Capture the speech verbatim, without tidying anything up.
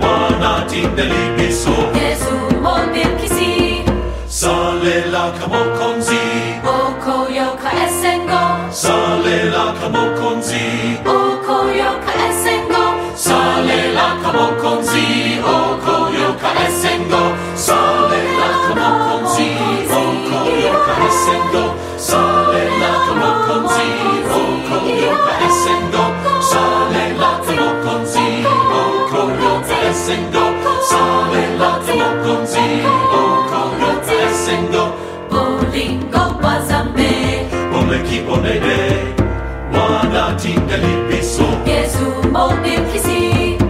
Nelibiso Yesu Molbirkisi Salela Kamokonzi Okoyoka Esengo Salela Kamokonzi Okoyoka Esengo Salela Kamokonzi Okoyoka Esengo Salela Kamokonzi Okoyoka Esengo Salela Kamokonzi Okoyoka Esengo Salela Kamokonzi Okoyoka Esengo Salela Kamokonzi Okoyoka Esengo Bolingo Wazambe Bomeki Bonede Wana Tinga Libiso Yesu Molbirkisi